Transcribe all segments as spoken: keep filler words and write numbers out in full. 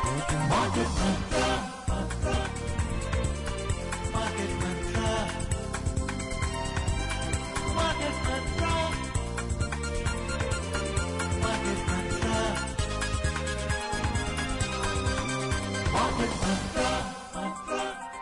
Market Mantra, Mantra, Market Mantra, Market Mantra, Market Mantra, Market Mantra, Mantra,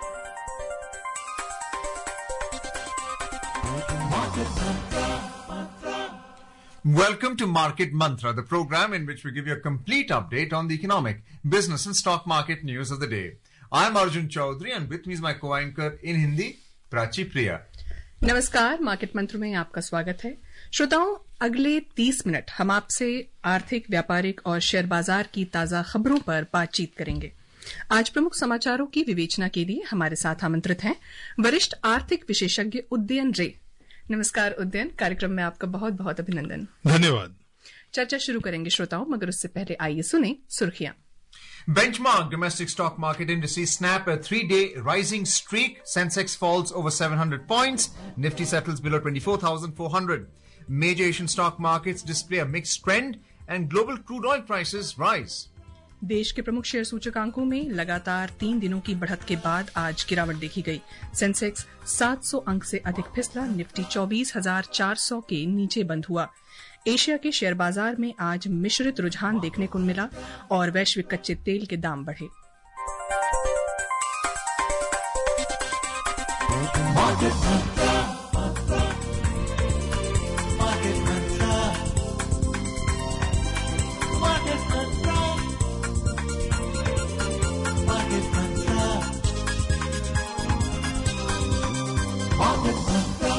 Market Mantra, Mantra. Welcome to Market Mantra, the program in which we give you a complete update on the economic, business and stock market news of the day. I'm Arjun Chaudhary and with me is my co-anchor in Hindi, Prachi Priya. नमस्कार, market Mantra में आपका स्वागत है। श्रोताओं, अगले तीस minute हम आपसे आर्थिक, व्यापारिक और शेयर बाजार की ताजा खबरों पर बातचीत करेंगे। आज प्रमुख समाचारों की विवेचना के लिए हमारे साथ आमंत्रित हैं वरिष्ठ आर्थिक विशेषज्ञ उदयन रे। नमस्कार उदयन, कार्यक्रम में आपका बहुत बहुत अभिनंदन। धन्यवाद। चर्चा शुरू करेंगे श्रोताओं, मगर उससे पहले आइए सुने सुर्खियां। Benchmark domestic stock market indices snap a three-day rising streak. Sensex falls over seven hundred points. Nifty settles below twenty-four thousand four hundred. Major Asian stock markets display a mixed trend and global crude oil prices rise. देश के प्रमुख share सूचकांकों में लगातार तीन दिनों की बढ़त के बाद आज गिरावट देखी गई। सेंसेक्स सात सौ अंक से अधिक फिसला, निफ्टी चौबीस हजार चार सौ के नीचे बंद हुआ। एशिया के शेयर बाजार में आज मिश्रित रुझान देखने को मिला और वैश्विक कच्चे तेल के दाम बढ़े। Market Mantra, Mantra, Market Mantra, Market Mantra, Market Mantra, Market Mantra.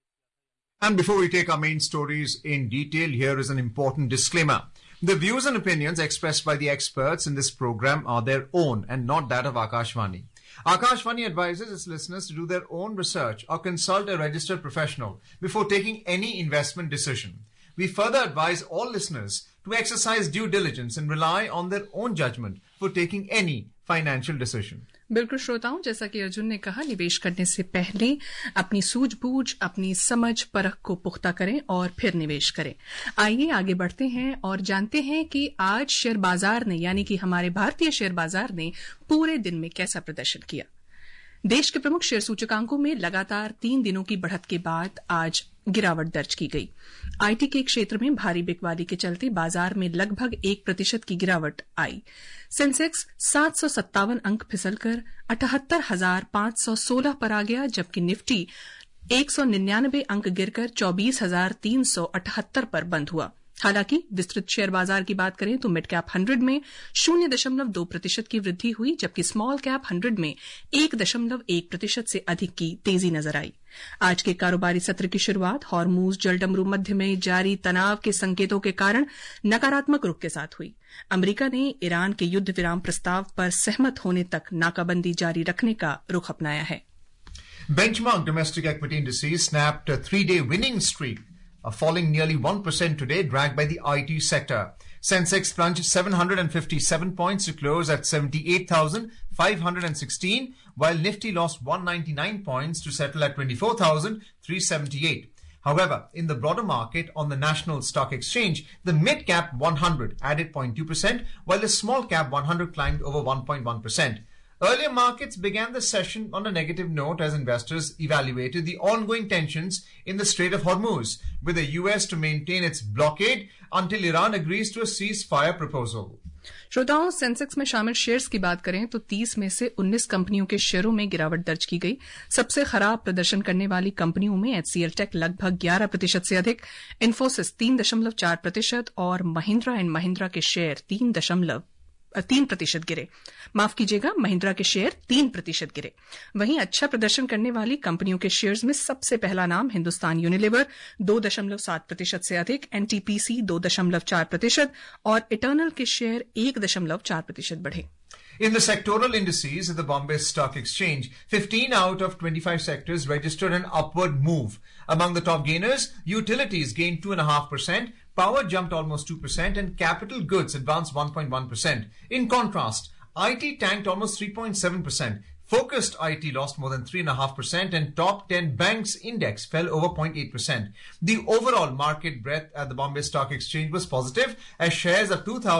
And before we take our main stories in detail, here is an important disclaimer. The views and opinions expressed by the experts in this program are their own and not that of Akashvani. Akashvani advises its listeners to do their own research or consult a registered professional before taking any investment decision. We further advise all listeners to exercise due diligence and rely on their own judgment for taking any financial decision. बिल्कुल श्रोताओं, जैसा कि अर्जुन ने कहा, निवेश करने से पहले अपनी सूझबूझ, अपनी समझ परख को पुख्ता करें और फिर निवेश करें। आइए आगे बढ़ते हैं और जानते हैं कि आज शेयर बाजार ने, यानी कि हमारे भारतीय शेयर बाजार ने पूरे दिन में कैसा प्रदर्शन किया। देश के प्रमुख शेयर सूचकांकों में लगातार तीन दिनों की बढ़त के बाद आज गिरावट दर्ज की गई। आईटी के क्षेत्र में भारी बिकवाली के चलते बाजार में लगभग एक प्रतिशत की गिरावट आई। सेंसेक्स सात सौ सत्तावन अंक फिसलकर अठहत्तर हजार पांच सौ सोलह पर आ गया, जबकि निफ्टी एक सौ निन्यानवे अंक गिरकर चौबीस हजार तीन सौ अठहत्तर पर बंद हुआ। हालांकि विस्तृत शेयर बाजार की बात करें तो मिड कैप हंड्रेड में शून्य दशमलव दो प्रतिशत की वृद्धि हुई, जबकि स्मॉल कैप हंड्रेड में एक दशमलव एक प्रतिशत से अधिक की तेजी नजर आई। आज के कारोबारी सत्र की शुरुआत हॉर्मूज जलडमरू मध्य में जारी तनाव के संकेतों के कारण नकारात्मक रुख के साथ हुई। अमेरिका ने ईरान के युद्ध विराम प्रस्ताव पर सहमत होने तक नाकाबंदी जारी रखने का रुख अपनाया है। Benchmark domestic equity indices snapped a three-day winning streak, uh, falling nearly one percent today, dragged by the I T sector. Sensex plunged seven hundred fifty-seven points to close at seventy-eight thousand five hundred sixteen, while Nifty lost one hundred ninety-nine points to settle at twenty-four thousand three hundred seventy-eight. However, in the broader market on the National Stock Exchange, the mid-cap one hundred added zero point two percent, while the small-cap one hundred climbed over one point one percent. Earlier markets began the session on a negative note as investors evaluated the ongoing tensions in the Strait of Hormuz, with the U S to maintain its blockade until Iran agrees to a ceasefire proposal. श्रोताओं, Sensex में शामिल shares की बात करें तो तीस में से उन्नीस कंपनियों के शेयरों में गिरावट दर्ज की गई। सबसे खराब प्रदर्शन करने वाली कंपनियों में एचसीएल टेक लगभग ग्यारह प्रतिशत से अधिक, इन्फोसिस तीन दशमलव चार प्रतिशत और महिंद्रा एंड महिंद्रा के शेयर तीन दशमलव तीन प्रतिशत गिरे। माफ कीजिएगा, महिंद्रा के शेयर तीन प्रतिशत गिरे। वहीं अच्छा प्रदर्शन करने वाली कंपनियों के शेयर्स में सबसे पहला नाम हिंदुस्तान यूनिलीवर दो दशमलव सात प्रतिशत से अधिक, एनटीपीसी दो दशमलव चार प्रतिशत और इटर्नल के शेयर एक दशमलव चार प्रतिशत बढ़े। In the sectoral indices of the Bombay Stock Exchange, fifteen out of twenty-five sectors registered an upward move. Among the top gainers, utilities gained two point five percent, power jumped almost two percent, and capital goods advanced one point one percent. In contrast, I T tanked almost three point seven percent. Focused I T lost more than three point five percent and top ten banks index fell over zero point eight percent. The overall market breadth at the Bombay Stock Exchange was positive as shares of two thousand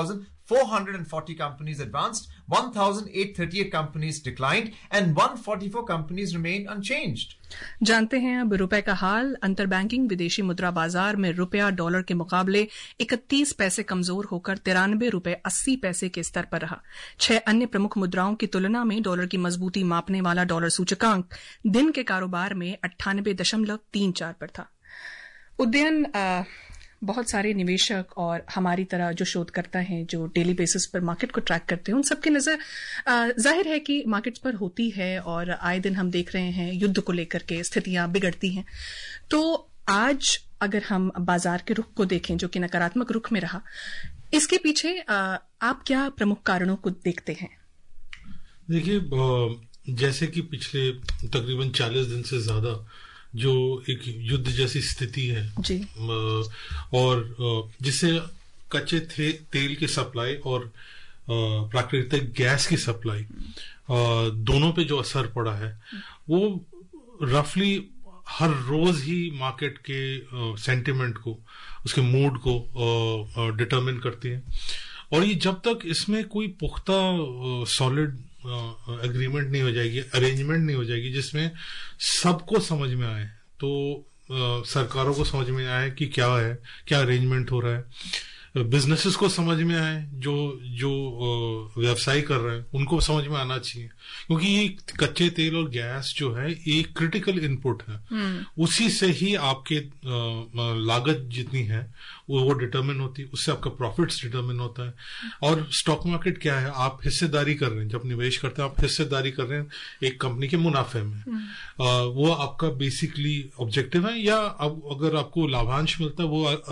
four hundred forty companies advanced, one thousand eight hundred thirty-eight companies declined, and one hundred forty-four companies remained unchanged. जानते हैं अब रुपए का हाल। अंतर banking विदेशी मुद्रा बाजार में रुपया डॉलर के मुकाबले इकतीस पैसे कमजोर होकर तिरानवे रुपए अस्सी पैसे के स्तर पर रहा। छह अन्य प्रमुख मुद्राओं की तुलना में डॉलर की मजबूती मापने वाला डॉलर सूचकांक दिन के कारोबार में अट्ठानबे दशमलव तीन चार पर था। उदयन, बहुत सारे निवेशक और हमारी तरह जो शोधकर्ता हैं जो डेली बेसिस पर मार्केट को ट्रैक करते हैं, उन सबकी नजर जाहिर है कि मार्केट्स पर होती है और आए दिन हम देख रहे हैं युद्ध को लेकर के स्थितियां बिगड़ती हैं। तो आज अगर हम बाजार के रुख को देखें जो कि नकारात्मक रुख में रहा, इसके पीछे आप क्या प्रमुख कारणों को देखते हैं? देखिए, जैसे कि पिछले तकरीबन चालीस दिन से ज्यादा जो एक युद्ध जैसी स्थिति है जी, और जिससे कच्चे थे, तेल की सप्लाई और प्राकृतिक गैस की सप्लाई दोनों पे जो असर पड़ा है वो रफली हर रोज ही मार्केट के सेंटिमेंट को, उसके मूड को डिटरमिन करती है। और ये जब तक इसमें कोई पुख्ता सॉलिड एग्रीमेंट नहीं हो जाएगी, अरेंजमेंट नहीं हो जाएगी जिसमें सबको समझ में आए, तो आ, सरकारों को समझ में आए कि क्या है, क्या अरेंजमेंट हो रहा है, बिजनेसेस को समझ में आए, जो जो व्यवसाय कर रहे हैं उनको समझ में आना चाहिए, क्योंकि ये कच्चे तेल और गैस जो है एक क्रिटिकल इनपुट है। उसी से ही आपके लागत जितनी है वो वो डिटरमिन होती है, उससे आपका प्रॉफिट्स डिटरमिन होता है। और स्टॉक मार्केट क्या है, आप हिस्सेदारी कर रहे हैं, जब निवेश करते हैं आप हिस्सेदारी कर रहे हैं एक कंपनी के मुनाफे में, आ, वो आपका बेसिकली ऑब्जेक्टिव है, या अब अगर आपको लाभांश मिलता है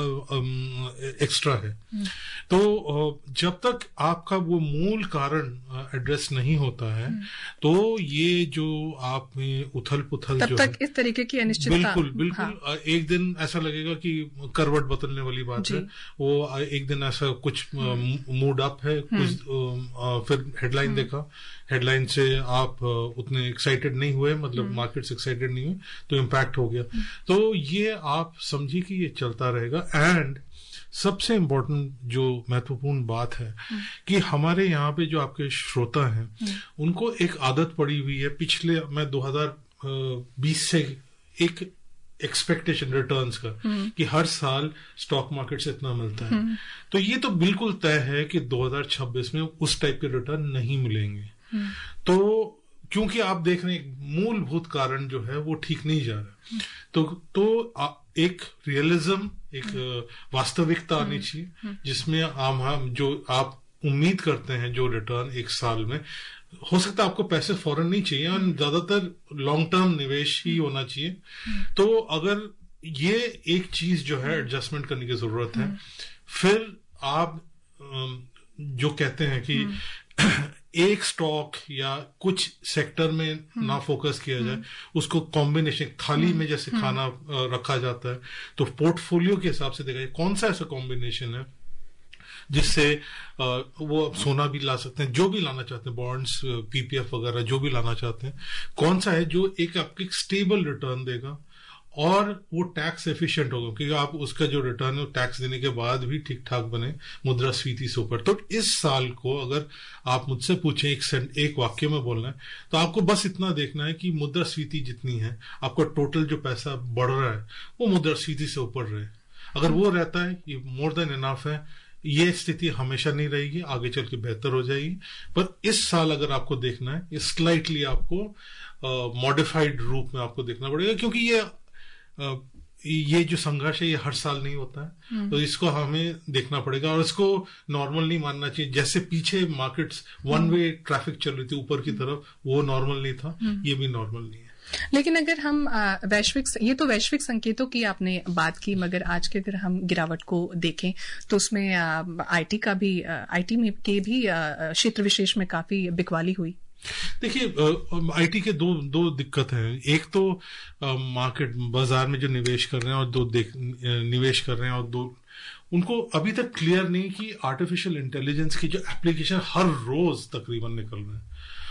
वो एक्स्ट्रा है। तो जब तक आपका वो मूल कारण एड्रेस नहीं होता है तो ये जो आप में उथल पुथल जो तब तक इस तरीके की अनिश्चितता, बिल्कुल बिल्कुल हाँ। एक दिन ऐसा लगेगा कि करवट बदलने वाली बात है, वो एक दिन ऐसा कुछ मूड अप है, कुछ फिर हेडलाइन देखा, हेडलाइन से आप उतने एक्साइटेड नहीं हुए, मतलब मार्केट्स एक्साइटेड नहीं हुए, तो इम्पैक्ट हो गया। तो ये आप समझिए कि ये चलता रहेगा। एंड सबसे इम्पोर्टेंट जो महत्वपूर्ण बात है कि हमारे यहाँ पे जो आपके श्रोता हैं उनको एक आदत पड़ी हुई है पिछले, मैं दो हज़ार बीस से एक एक्सपेक्टेशन रिटर्न्स का कि हर साल स्टॉक मार्केट से इतना मिलता है, तो ये तो बिल्कुल तय है कि दो हज़ार छब्बीस में उस टाइप के रिटर्न नहीं मिलेंगे। तो क्योंकि आप देख रहे हैं मूलभूत कारण जो है वो ठीक नहीं जा रहा, तो तो एक रियलिज्म, एक वास्तविकता आनी चाहिए जिसमें हम हम जो आप उम्मीद करते हैं जो रिटर्न एक साल में हो सकता है, आपको पैसे फौरन नहीं चाहिए और ज्यादातर लॉन्ग टर्म निवेश ही होना चाहिए। तो अगर ये एक चीज जो है एडजस्टमेंट करने की जरूरत है, फिर आप जो कहते हैं कि एक स्टॉक या कुछ सेक्टर में ना फोकस किया जाए, उसको कॉम्बिनेशन थाली में जैसे खाना रखा जाता है, तो पोर्टफोलियो के हिसाब से देखा जाए कौन सा ऐसा कॉम्बिनेशन है जिससे वो सोना भी ला सकते हैं, जो भी लाना चाहते हैं, बॉन्ड्स, पीपीएफ वगैरह जो भी लाना चाहते हैं, कौन सा है जो एक आपकी स्टेबल रिटर्न देगा और वो टैक्स एफिशिएंट होगा, क्योंकि आप उसका जो रिटर्न है टैक्स देने के बाद भी ठीक ठाक बने, मुद्रास्फीति से ऊपर। तो इस साल को अगर आप मुझसे पूछें एक सेंट एक वाक्य में बोलना है तो आपको बस इतना देखना है कि मुद्रास्फीति जितनी है, आपका टोटल जो पैसा बढ़ रहा है वो मुद्रास्फीति से ऊपर रहे। अगर वो रहता है, ये मोर देन इनफ है। ये स्थिति हमेशा नहीं रहेगी, आगे चल के बेहतर हो जाएगी, पर इस साल अगर आपको देखना है स्लाइटली आपको मॉडिफाइड रूप में आपको देखना पड़ेगा, क्योंकि ये Uh, ये जो संघर्ष है ये हर साल नहीं होता है, तो इसको हमें देखना पड़ेगा और इसको नॉर्मल नहीं मानना चाहिए। जैसे पीछे मार्केट्स वन वे ट्रैफिक चल रही थी ऊपर की तरफ, वो नॉर्मल नहीं था, ये भी नॉर्मल नहीं है। लेकिन अगर हम वैश्विक, ये तो वैश्विक संकेतों की आपने बात की, मगर आज के अगर हम गिरावट को देखें तो उसमें आईटी का भी, आईटी में के भी क्षेत्र विशेष में काफी बिकवाली हुई। देखिए, आईटी के दो दो दिक्कत है। एक तो मार्केट बाजार में जो निवेश कर रहे हैं और दो निवेश कर रहे हैं और दो उनको अभी तक क्लियर नहीं कि आर्टिफिशियल इंटेलिजेंस की जो एप्लीकेशन हर रोज तकरीबन निकल रहे हैं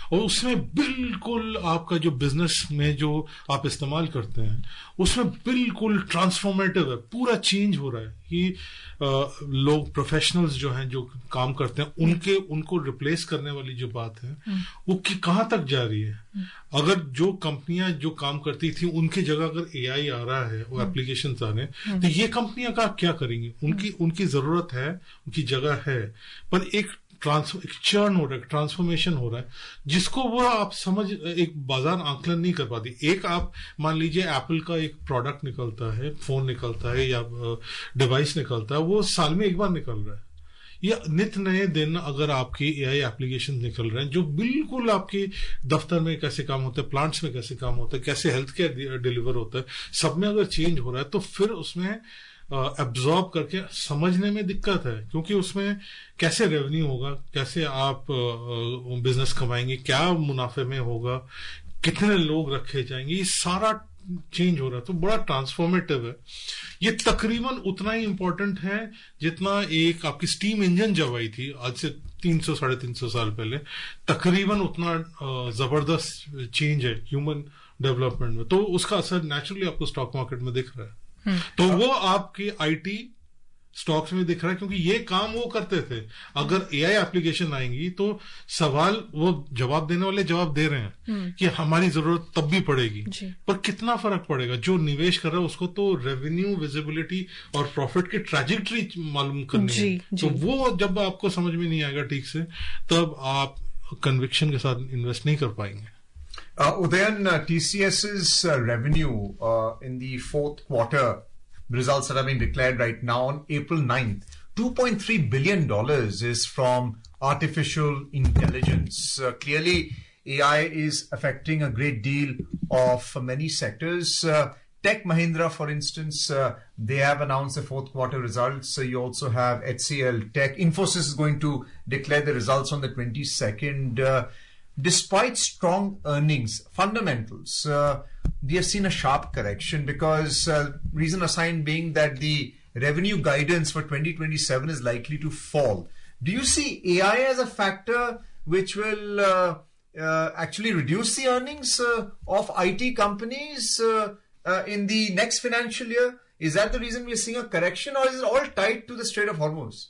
और उसमें बिल्कुल आपका जो बिजनेस में जो आप इस्तेमाल करते हैं उसमें बिल्कुल ट्रांसफॉर्मेटिव है, पूरा चेंज हो रहा है कि आ, लोग प्रोफेशनल्स जो हैं जो काम करते हैं उनके उनको रिप्लेस करने वाली जो बात है वो कि कहाँ तक जा रही है। अगर जो कंपनियां जो काम करती थी उनकी जगह अगर एआई आ रहा है, वो एप्लीकेशन आ रहे हैं, तो ये कंपनियां का क्या करेंगी? उनकी उनकी जरूरत है, उनकी जगह है, पर एक ट्रांस एक चर्न हो रहा है, ट्रांसफॉर्मेशन हो रहा है जिसको वो आप समझ एक बाजार आंकलन नहीं कर पाती। एक आप मान लीजिए एप्पल का एक प्रोडक्ट निकलता है, फोन निकलता है या डिवाइस निकलता है, वो साल में एक बार निकल रहा है। या नित्य नए दिन अगर आपके एआई एप्लीकेशन निकल रहे हैं जो बिल्कुल आपके दफ्तर में कैसे काम होता है, प्लांट्स में कैसे काम होता है, कैसे हेल्थ केयर डिलीवर होता है, सब में अगर चेंज हो रहा है तो फिर उसमें एब्जॉर्ब uh, करके समझने में दिक्कत है, क्योंकि उसमें कैसे रेवेन्यू होगा, कैसे आप बिजनेस uh, कमाएंगे, क्या मुनाफे में होगा, कितने लोग रखे जाएंगे, ये सारा चेंज हो रहा है। तो बड़ा ट्रांसफॉर्मेटिव है। ये तकरीबन उतना ही इंपॉर्टेंट है जितना एक आपकी स्टीम इंजन जब आई थी आज से तीन सौ साढ़े तीन सौ साल पहले, तकरीबन उतना uh, जबरदस्त चेंज है ह्यूमन डेवलपमेंट में। तो उसका असर नेचुरली आपको स्टॉक मार्केट में दिख रहा है। तो वो आपके आईटी स्टॉक्स में दिख रहा है, क्योंकि ये काम वो करते थे। अगर एआई एप्लीकेशन आएंगी तो सवाल वो जवाब देने वाले जवाब दे रहे हैं कि हमारी जरूरत तब भी पड़ेगी, पर कितना फर्क पड़ेगा? जो निवेश कर रहा है उसको तो रेवेन्यू, विजिबिलिटी और प्रॉफिट की ट्रैजेक्टरी मालूम करनी है। तो वो जब आपको समझ में नहीं आएगा ठीक से, तब आप कन्विक्शन के साथ इन्वेस्ट नहीं कर पाएंगे। Uh, Udayan, uh, TCS's uh, revenue uh, in the fourth quarter, results that have been declared right now on April ninth, two point three billion dollars is from artificial intelligence. Uh, clearly, A I is affecting a great deal of uh, many sectors. Uh, Tech Mahindra, for instance, uh, they have announced the fourth quarter results. So you also have H C L Tech. Infosys is going to declare the results on the twenty-second. Uh, Despite strong earnings, fundamentals, uh, we have seen a sharp correction because uh, reason assigned being that the revenue guidance for twenty twenty-seven is likely to fall. Do you see A I as a factor which will uh, uh, actually reduce the earnings uh, of I T companies uh, uh, in the next financial year? Is that the reason we are seeing a correction, or is it all tied to the Strait of Hormuz?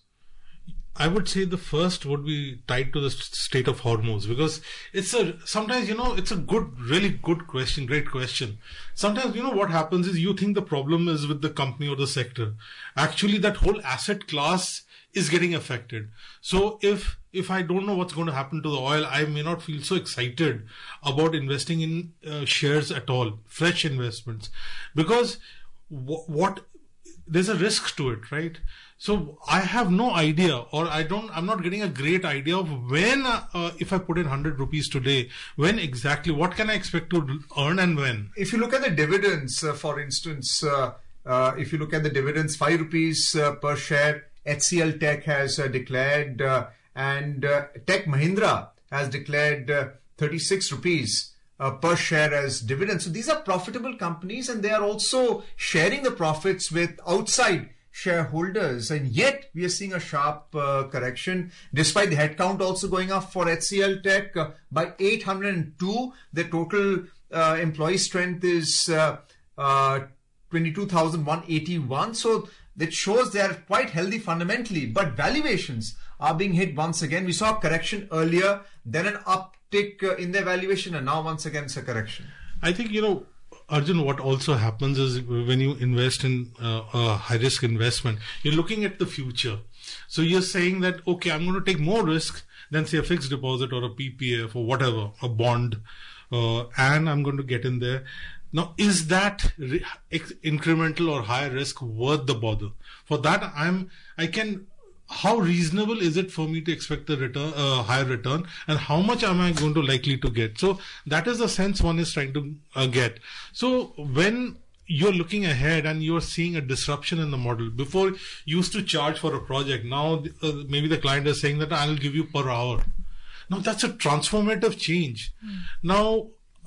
I would say the first would be tied to the Strait of Hormuz, because it's a, sometimes, you know, it's a good, really good question, great question. Sometimes, you know, what happens is you think the problem is with the company or the sector. Actually, that whole asset class is getting affected. So if, if I don't know what's going to happen to the oil, I may not feel so excited about investing in uh, shares at all, fresh investments, because w- what, there's a risk to it, right? So I have no idea, or I don't, I'm not getting a great idea of when, uh, if I put in one hundred rupees today, when exactly, what can I expect to earn and when? If you look at the dividends, uh, for instance, uh, uh, if you look at the dividends, five rupees uh, per share, H C L Tech has uh, declared, uh, and uh, Tech Mahindra has declared uh, thirty-six rupees uh, per share as dividends. So these are profitable companies, and they are also sharing the profits with outside shareholders, and yet we are seeing a sharp uh, correction despite the headcount also going up for H C L Tech uh, by eight hundred two. The total uh, employee strength is uh, uh, twenty-two thousand one hundred eighty-one. So that shows they are quite healthy fundamentally, but valuations are being hit once again. We saw a correction earlier, then an uptick uh, in their valuation, and now once again it's a correction. I think, you know, Arjun, what also happens is when you invest in uh, a high-risk investment, you're looking at the future. So you're saying that, okay, I'm going to take more risk than, say, a fixed deposit or a P P F or whatever, a bond, uh, and I'm going to get in there. Now, is that re- incremental or high risk worth the bother? For that, I'm, I can... How reasonable is it for me to expect a return, uh, higher return, and how much am I going to likely to get? So that is the sense one is trying to uh, get. So when you're looking ahead and you're seeing a disruption in the model, before you used to charge for a project, now uh, maybe the client is saying that I'll give you per hour. Now that's a transformative change. Mm. Now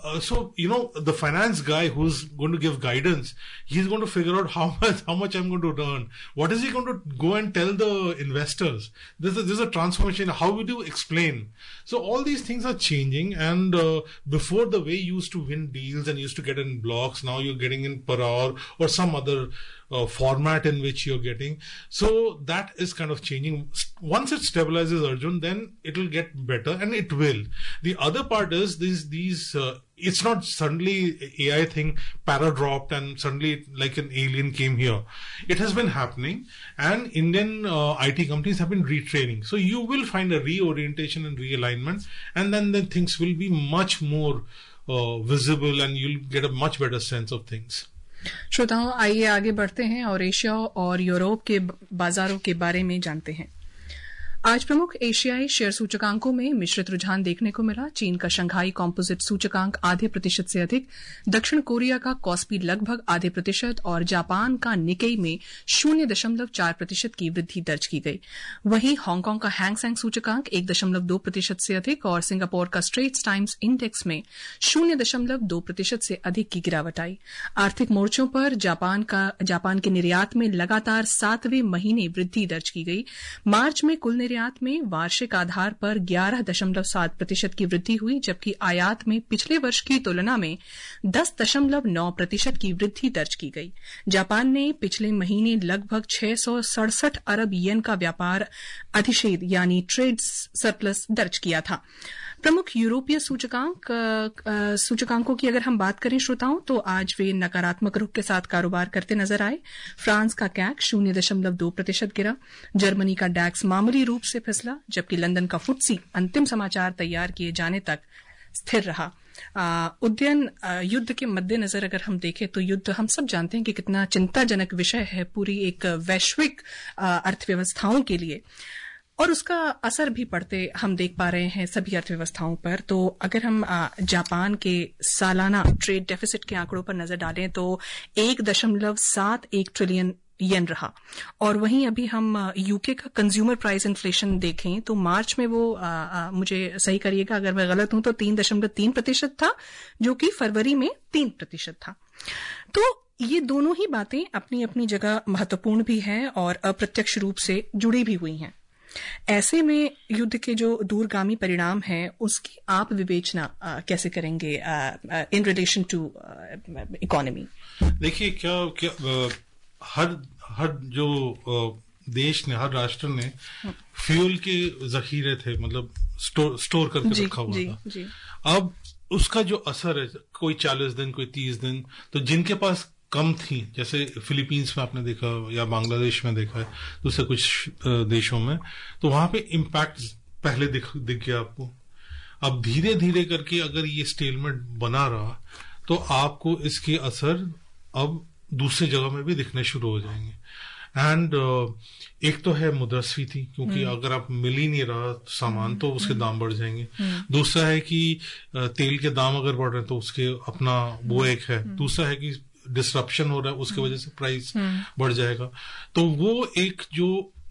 Uh, so you know the finance guy who's going to give guidance, he's going to figure out how much how much I'm going to earn. What is he going to go and tell the investors? This is this is a transformation. How would you explain? So all these things are changing, and uh, before the way you used to win deals and used to get in blocks, now you're getting in per hour or some other uh, format in which you're getting. So that is kind of changing. Once it stabilizes, Arjun, then it will get better, and it will. The other part is these these. Uh, It's not suddenly A I thing para-dropped and suddenly like an alien came here. It has been happening, and Indian uh, I T companies have been retraining. So you will find a reorientation and realignment, and then, then things will be much more uh, visible, and you'll get a much better sense of things. श्रोताओं, आइए आगे बढ़ते हैं और Asia और Europe के बाजारों के बारे में जानते हैं। आज प्रमुख एशियाई शेयर सूचकांकों में मिश्रित रुझान देखने को मिला। चीन का शंघाई कॉम्पोजिट सूचकांक आधे प्रतिशत से अधिक, दक्षिण कोरिया का कॉस्पी लगभग आधे प्रतिशत और जापान का निकेई में शून्य दशमलव चार प्रतिशत की वृद्धि दर्ज की गई। वहीं हांगकांग का हैंगसेंग सूचकांक एक दशमलव दो प्रतिशत से अधिक और सिंगापुर का स्ट्रेट्स टाइम्स इंडेक्स में शून्य दशमलव दो प्रतिशत से अधिक की गिरावट आई। आर्थिक मोर्चों पर जापान का जापान के निर्यात में लगातार सातवें महीने वृद्धि दर्ज की गई। मार्च में कुल निर्यात में वार्षिक आधार पर ग्यारह दशमलव सात प्रतिशत की वृद्धि हुई, जबकि आयात में पिछले वर्ष की तुलना में दस दशमलव नौ प्रतिशत की वृद्धि दर्ज की गई। जापान ने पिछले महीने लगभग छह सौ सड़सठ अरब येन का व्यापार अधिशेद यानी ट्रेड सरप्लस दर्ज किया था। प्रमुख यूरोपीय सूचकांक सूचकांकों की अगर हम बात करें श्रोताओं, तो आज वे नकारात्मक रुख के साथ कारोबार करते नजर आए। फ्रांस का कैक शून्य दशमलव दो प्रतिशत गिरा, जर्मनी का डैक्स मामूली रूप से फिसला, जबकि लंदन का फुटसी अंतिम समाचार तैयार किए जाने तक स्थिर रहा। उद्यन युद्ध के मद्देनजर अगर हम देखें तो युद्ध हम सब जानते हैं कि कितना चिंताजनक विषय है पूरी एक वैश्विक अर्थव्यवस्थाओं के लिए, और उसका असर भी पड़ते हम देख पा रहे हैं सभी अर्थव्यवस्थाओं पर। तो अगर हम जापान के सालाना ट्रेड डेफिसिट के आंकड़ों पर नजर डालें तो एक दशमलव सात एक ट्रिलियन येन रहा, और वहीं अभी हम यूके का कंज्यूमर प्राइस इन्फ्लेशन देखें तो मार्च में वो आ, आ, मुझे सही करिएगा अगर मैं गलत हूं तो तीन दशमलव तीन प्रतिशत था, जो कि फरवरी में तीन प्रतिशत था। तो ये दोनों ही बातें अपनी अपनी जगह महत्वपूर्ण भी हैं और अप्रत्यक्ष रूप से जुड़ी भी हुई हैं। ऐसे में युद्ध के जो दूरगामी परिणाम हैं उसकी आप विवेचना आ, कैसे करेंगे इन रिलेशन टू इकोनॉमी? देखिए, क्या क्या आ, हर हर जो आ, देश ने, हर राष्ट्र ने फ्यूल के जखीरे थे, मतलब स्टोर स्टोर करके रखा हुआ था। जी। अब उसका जो असर है, कोई चालीस दिन, कोई तीस दिन, तो जिनके पास कम थी, जैसे फिलीपींस में आपने देखा या बांग्लादेश में देखा है, दूसरे कुछ देशों में, तो वहां पे इम्पैक्ट पहले दिख दिख गया आपको। अब धीरे धीरे करके अगर ये स्टेलमेंट बना रहा तो आपको इसके असर अब दूसरी जगह में भी दिखने शुरू हो जाएंगे। एंड uh, एक तो है मुद्रास्फीति, क्योंकि अगर आप मिल ही नहीं रहा सामान तो उसके दाम बढ़ जाएंगे। दूसरा है कि तेल के दाम अगर बढ़ रहे हैं तो उसके अपना वो एक है। दूसरा है कि डिसरप्शन हो रहा है, उसकी वजह से प्राइस बढ़ जाएगा। तो वो एक जो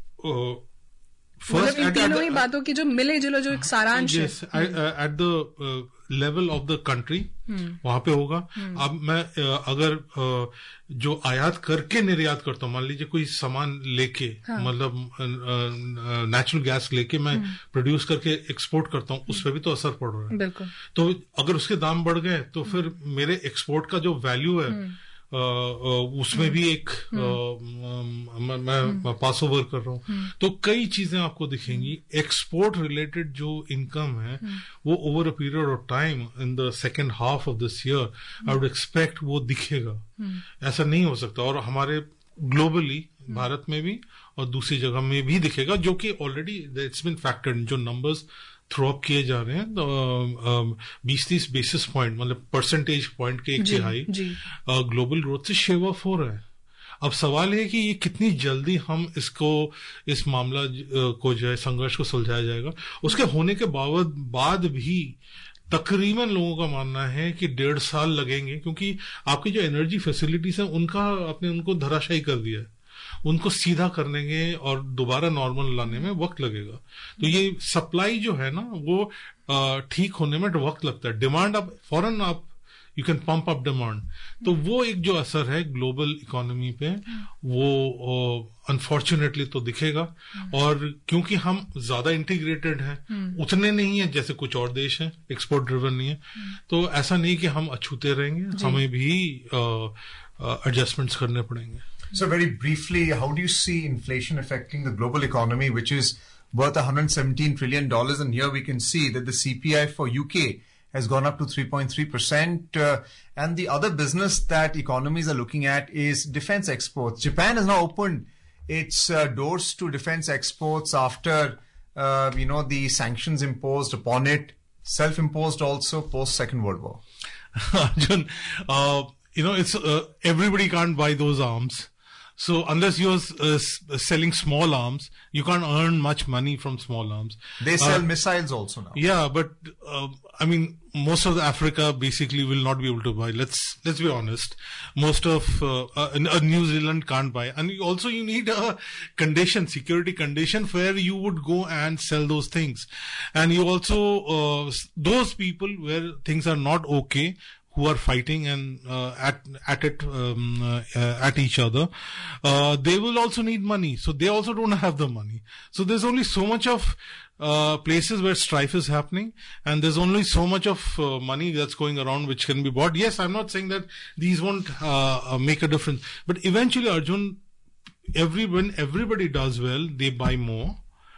फर्स्ट uh, तीनों ही बातों की जो मिले जुले जो एक सारांश है at the level of the country वहां पे होगा। अब मैं uh, अगर uh, जो आयात करके निर्यात करता हूँ, मान लीजिए कोई सामान लेके, हाँ। मतलब नेचुरल गैस लेके मैं प्रोड्यूस करके एक्सपोर्ट करता हूँ, उस पर भी तो असर पड़ रहा है। बिल्कुल। तो अगर उसके दाम बढ़ गए तो फिर मेरे एक्सपोर्ट का जो वैल्यू है Uh, uh, उसमें भी एक uh, मैं, मैं पास ओवर कर रहा हूँ। तो कई चीजें आपको दिखेंगी। एक्सपोर्ट रिलेटेड जो इनकम है वो over a period of time in the second half of this year I would expect वो दिखेगा। ऐसा नहीं हो सकता, और हमारे ग्लोबली भारत में भी और दूसरी जगह में भी दिखेगा, जो कि ऑलरेडी इट्स बीन फैक्टर्ड। जो नंबर्स थ्रो अप किए जा रहे हैं, तो बीस तीस बेसिस पॉइंट, मतलब परसेंटेज पॉइंट के एक तिहाई ग्लोबल ग्रोथ से शेव ऑफ हो रहा है। अब सवाल है कि ये कितनी जल्दी हम इसको, इस मामला को जो है, संघर्ष को सुलझाया जाएगा। उसके होने के बावजूद बाद भी तकरीबन लोगों का मानना है कि डेढ़ साल लगेंगे, क्योंकि आपकी जो एनर्जी फैसिलिटीज हैं उनका आपने उनको धराशायी कर दिया है। उनको सीधा करने के और दोबारा नॉर्मल लाने में वक्त लगेगा. तो ये सप्लाई जो है ना वो ठीक होने में वक्त लगता है. डिमांड अब फौरन आप you can pump up demand. तो वो एक जो असर है ग्लोबल इकोनॉमी पे वो अनफॉर्चुनेटली तो दिखेगा. और क्योंकि हम ज्यादा इंटीग्रेटेड हैं, उतने नहीं है जैसे कुछ और देश हैं, एक्सपोर्ट ड्रिवन नहीं है, तो ऐसा नहीं कि हम अछूते रहेंगे, हमें भी एडजस्टमेंट्स करने पड़ेंगे. So very briefly, how do you see inflation affecting the global economy, which is worth one hundred seventeen trillion dollars, and here we can see that the C P I for U K has gone up to three point three percent. Uh, and the other business that economies are looking at is defense exports. Japan has now opened its uh, doors to defense exports after, uh, you know, the sanctions imposed upon it, self-imposed also post Second World War. Arjun, uh, you know, it's uh, everybody can't buy those arms. So unless you're uh, selling small arms, you can't earn much money from small arms. They sell uh, missiles also now. Yeah, but uh, I mean, most of the Africa basically will not be able to buy. Let's let's be honest. Most of uh, uh, New Zealand can't buy, and you also you need a condition, security condition, where you would go and sell those things, and you also uh, those people where things are not okay, who are fighting and uh, at at it um, uh, at each other, uh, they will also need money. So they also don't have the money. So there's only so much of uh, places where strife is happening, and there's only so much of uh, money that's going around which can be bought. Yes, I'm not saying that these won't uh, make a difference, but eventually, Arjun, every when everybody does well, they buy more.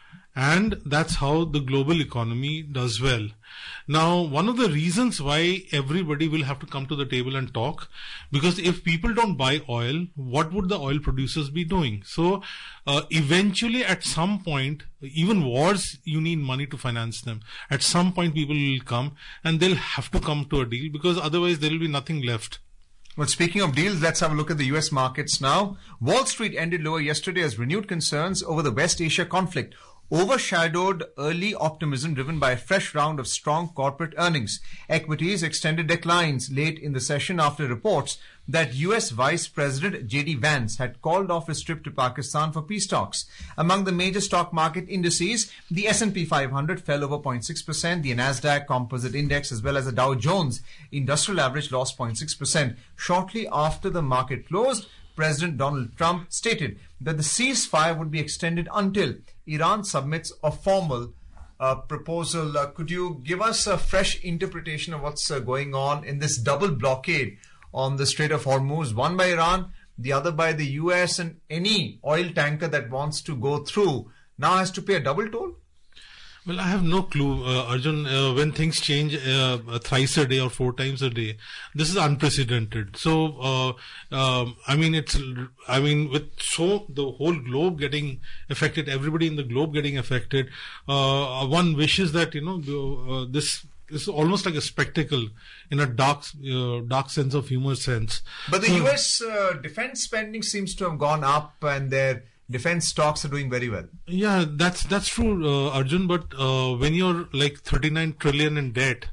And that's how the global economy does well. Now, one of the reasons why everybody will have to come to the table and talk, because if people don't buy oil, what would the oil producers be doing? So, uh, eventually at some point, even wars, you need money to finance them. At some point, people will come and they'll have to come to a deal, because otherwise there will be nothing left. Well, speaking of deals, let's have a look at the U S markets now. Wall Street ended lower yesterday as renewed concerns over the West Asia conflict overshadowed early optimism driven by a fresh round of strong corporate earnings. Equities extended declines late in the session after reports that U S Vice President J D Vance had called off his trip to Pakistan for peace talks. Among the major stock market indices, the S and P five hundred fell over zero point six percent, the Nasdaq Composite Index as well as the Dow Jones Industrial Average lost zero point six percent. Shortly after the market closed, President Donald Trump stated that the ceasefire would be extended until Iran submits a formal uh, proposal. Uh, could you give us a fresh interpretation of what's uh, going on in this double blockade on the Strait of Hormuz, one by Iran, the other by the U S, and any oil tanker that wants to go through now has to pay a double toll? Well, I have no clue, uh, Arjun. Uh, when things change uh, thrice a day or four times a day, this is unprecedented. So, uh, um, I mean, it's, I mean, with so the whole globe getting affected, everybody in the globe getting affected, uh, one wishes that, you know, uh, this is almost like a spectacle in a dark, uh, dark sense of humor sense. But the So- U S uh, defense spending seems to have gone up, and their defense stocks are doing very well. Yeah, that's that's true, uh, Arjun. But uh, when you're like thirty-nine trillion in debt,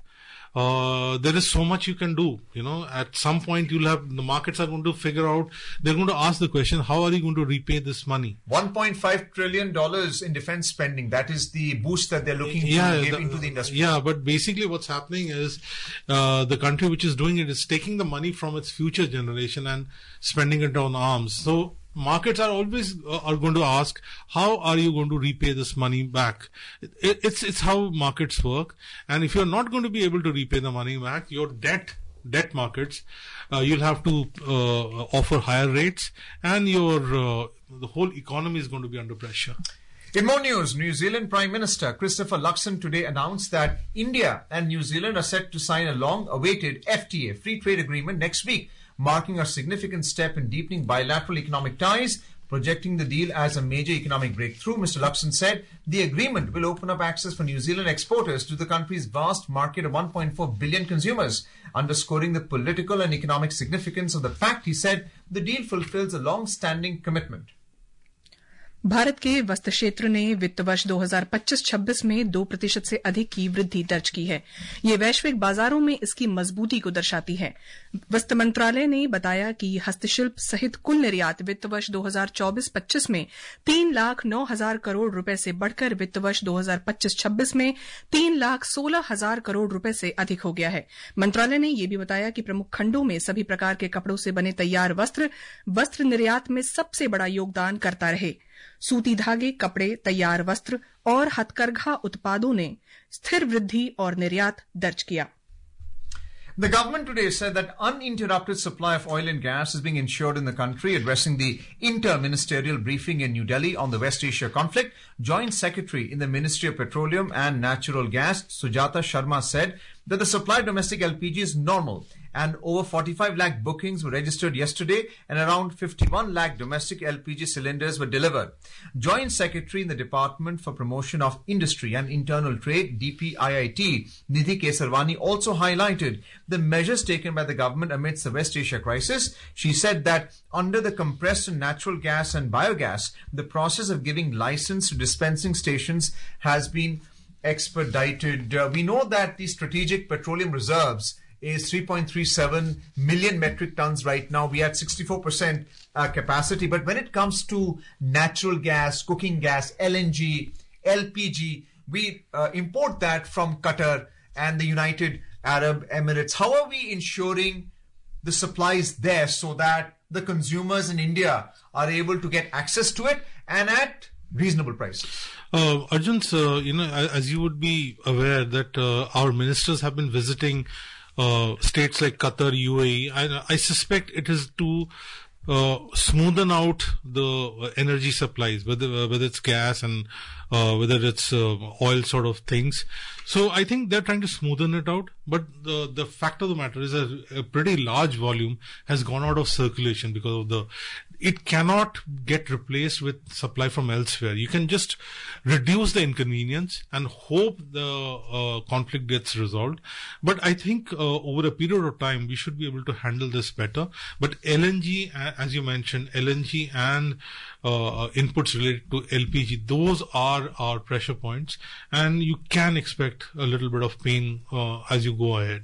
uh, there is so much you can do. You know, at some point you'll have the markets are going to figure out. They're going to ask the question: how are you going to repay this money? one point five trillion dollars in defense spending. That is the boost that they're looking to Yeah, give the- into the industry. Yeah, but basically what's happening is uh, the country which is doing it is taking the money from its future generation and spending it on arms. So markets are always uh, are going to ask, how are you going to repay this money back? It, it's it's how markets work, and if you're not going to be able to repay the money back, your debt debt markets, uh, you'll have to uh, offer higher rates, and your uh, the whole economy is going to be under pressure. In more news, New Zealand Prime Minister Christopher Luxon today announced that India and New Zealand are set to sign a long-awaited F T A, Free Trade Agreement, next week, marking a significant step in deepening bilateral economic ties, projecting the deal as a major economic breakthrough. Mister Luxon said the agreement will open up access for New Zealand exporters to the country's vast market of one point four billion consumers, underscoring the political and economic significance of the fact. He said the deal fulfills a long-standing commitment. Bharat के वस्त्र क्षेत्र ने वित्त वर्ष दो हज़ार पच्चीस छब्बीस में दो प्रतिशत से अधिक की वृद्धि दर्ज की है। ये वैश्विक बाजारों में इसकी मजबूती को दर्शाती है। वस्त्र मंत्रालय ने बताया कि हस्तशिल्प सहित कुल निर्यात वित्त वर्ष दो हज़ार चौबीस पच्चीस में तीन लाख नौ हजार करोड़ रुपए से बढ़कर वित्त वर्ष दो हज़ार पच्चीस छब्बीस में तीन लाख सोलह हजार करोड़ रुपए से अधिक हो गया है। मंत्रालय ने यह भी बताया कि प्रमुख खंडों में सभी प्रकार के कपड़ों से बने तैयार वस्त्र वस्त्र निर्यात में सबसे बड़ा योगदान करता रहे। सूती धागे, कपड़े, तैयार वस्त्र और हथकरघा उत्पादों ने स्थिर वृद्धि और निर्यात दर्ज किया। The government today said that uninterrupted supply of oil and gas is being ensured in the country. Addressing the inter-ministerial briefing in New Delhi on the West Asia conflict, Joint Secretary in the Ministry of Petroleum and Natural Gas, Sujata Sharma, said that the supply of domestic L P G is normal and over forty-five lakh bookings were registered yesterday and around fifty-one lakh domestic L P G cylinders were delivered. Joint Secretary in the Department for Promotion of Industry and Internal Trade, D P I I T, Nidhi Kesarwani, also highlighted the measures taken by the government amidst the West Asia crisis. She said that under the compressed and natural gas and biogas, the process of giving license to dispensing stations has been expedited. Uh, we know that the strategic petroleum reserves is three point three seven million metric tons right now. We had sixty-four percent uh, capacity. But when it comes to natural gas, cooking gas, L N G, L P G, we uh, import that from Qatar and the United Arab Emirates. How are we ensuring the supply is there so that the consumers in India are able to get access to it and at reasonable prices? Uh, Arjun, uh, you know, as you would be aware that uh, our ministers have been visiting Uh, states like Qatar, U A E. I, I suspect it is to uh, smoothen out the energy supplies, whether whether it's gas and uh, whether it's uh, oil sort of things. So I think they're trying to smoothen it out. But the the fact of the matter is that a pretty large volume has gone out of circulation because of the. It cannot get replaced with supply from elsewhere. You can just reduce the inconvenience and hope the uh, conflict gets resolved. But I think uh, over a period of time, we should be able to handle this better. But L N G, as you mentioned, L N G and uh, inputs related to L P G, those are our pressure points. And you can expect a little bit of pain uh, as you go ahead.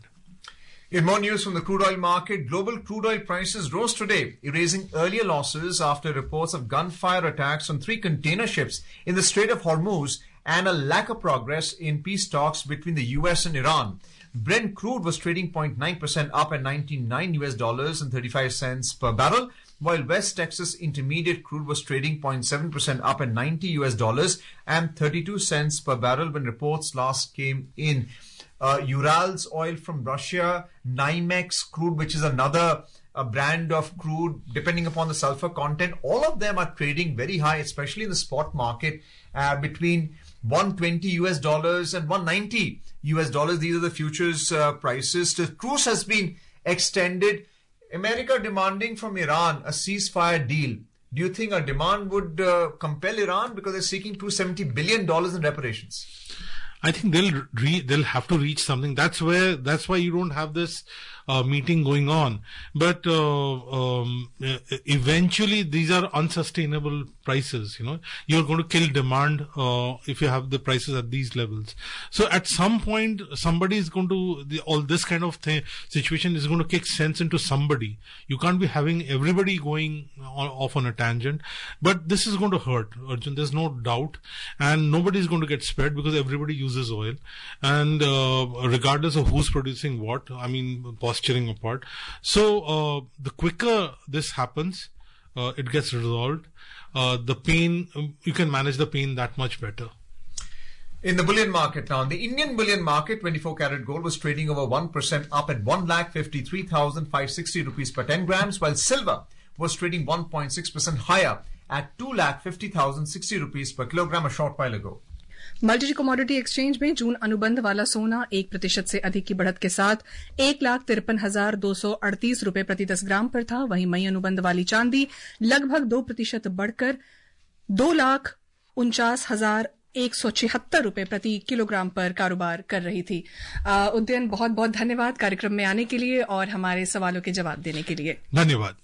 In more news from the crude oil market, global crude oil prices rose today, erasing earlier losses after reports of gunfire attacks on three container ships in the Strait of Hormuz and a lack of progress in peace talks between the U S and Iran. Brent crude was trading zero point nine percent up at ninety-nine U S dollars and thirty-five cents per barrel, while West Texas Intermediate crude was trading zero point seven percent up at ninety U S dollars and thirty-two cents per barrel when reports last came in. Uh, Urals oil from Russia, Nymex crude, which is another uh, brand of crude, depending upon the sulfur content, all of them are trading very high, especially in the spot market, uh, between one hundred twenty U S dollars and one hundred ninety U S dollars. These are the futures uh, prices. The truce has been extended. America demanding from Iran a ceasefire deal. Do you think a demand would uh, compel Iran because they're seeking two hundred seventy billion dollars in reparations? I think they'll re- they'll have to reach something. That's where that's why you don't have this uh, meeting going on. But uh, um, eventually, these are unsustainable prices. You know, you're going to kill demand uh, if you have the prices at these levels. So at some point, somebody is going to the, all this kind of th- situation is going to kick sense into somebody. You can't be having everybody going on, off on a tangent. But this is going to hurt, Arjun. There's no doubt, and nobody is going to get spared because everybody uses oil, and uh, regardless of who's producing what, I mean, posturing apart. So uh, the quicker this happens, uh, it gets resolved. Uh, the pain, you can manage the pain that much better. In the bullion market now, the Indian bullion market, twenty-four karat gold was trading over one percent up at one lakh fifty-three thousand five hundred sixty rupees per ten grams, while silver was trading one point six percent higher at two lakh fifty thousand sixty rupees per kilogram a short while ago. Multi commodity exchange में जून अनुबंध वाला सोना एक प्रतिशत से अधिक की बढ़त के साथ एक लाख तिरपन हजार दो सौ अड़तीस रूपये प्रति दस ग्राम पर था। वहीं मई अनुबंध वाली चांदी लगभग दो प्रतिशत बढ़कर दो लाख उनचास हजार एक सौ छिहत्तर रूपये प्रति किलोग्राम पर कारोबार कर रही थी। उद्यन, बहुत बहुत धन्यवाद कार्यक्रम में आने के लिए और हमारे सवालों के जवाब देने के लिए। धन्यवाद।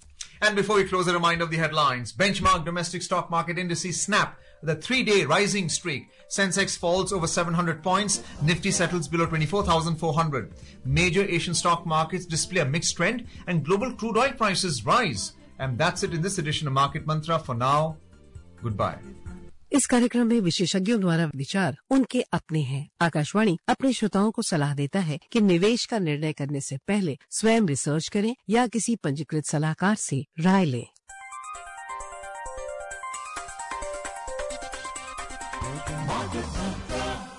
And before we close, a reminder of the headlines. Benchmark domestic stock market indices snap the three-day rising streak. Sensex falls over seven hundred points. Nifty settles below twenty-four thousand four hundred. Major Asian stock markets display a mixed trend and global crude oil prices rise. And that's it in this edition of Market Mantra. For now, goodbye. इस कार्यक्रम में विशेषज्ञों द्वारा विचार उनके अपने हैं। आकाशवाणी अपने श्रोताओं को सलाह देता है कि निवेश का निर्णय करने से पहले स्वयं रिसर्च करें या किसी पंजीकृत सलाहकार से राय लें। Market Mantra.